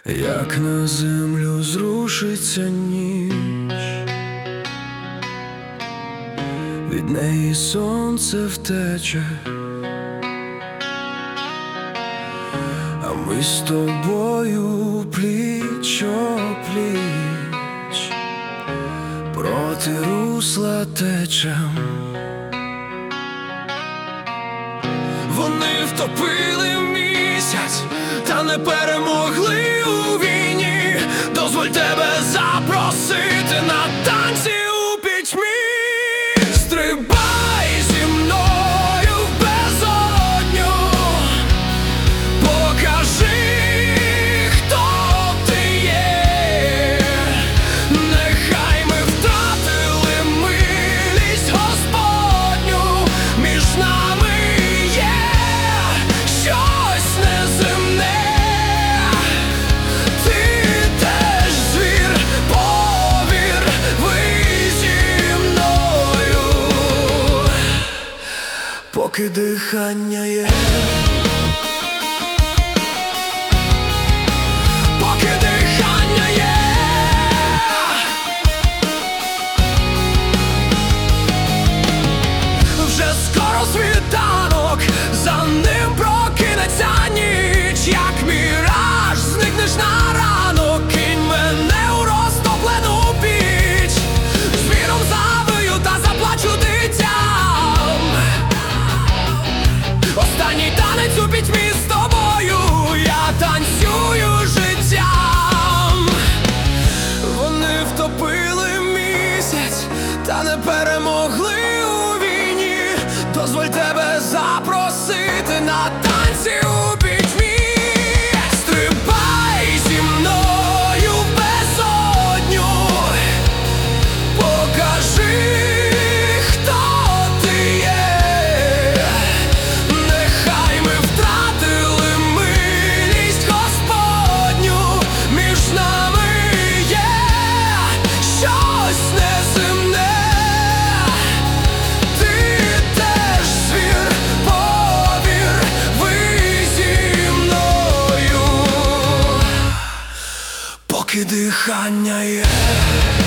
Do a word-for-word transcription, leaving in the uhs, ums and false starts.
як на землю зрушиться ніч, від неї сонце втече, а ми з тобою пліч-о-пліч проти русла течем. Вони втопили місяць, та не перемогли у війні. Дозволь тебе запросити на танці у пітьмі. Стрибай зі мною в безодню, покажи, хто ти є. Нехай ми втратили милість Господню, між нами є щось неземне. Ти теж звір, повір, ви зі мною, поки дихання є. Поки дихання є. Вже скоро світанок, за ним прокинеться ніч. Як міраж зникнеш на ранок, кинь мене у розтоплену піч. Звіром завию та заплачу дитям. Останній танець у пітьмі з тобою, я танцюю життям. Вони втопили місяць, та не перемогли у війні. Дозволь тебе запросити на танці у пітьмі. Стрибай зі мною в безодню, покажи, хто ти є. Нехай ми втратили милість Господню, між нами є щось неземне. Ти теж звір, повір, ви зі мною, поки дихання є.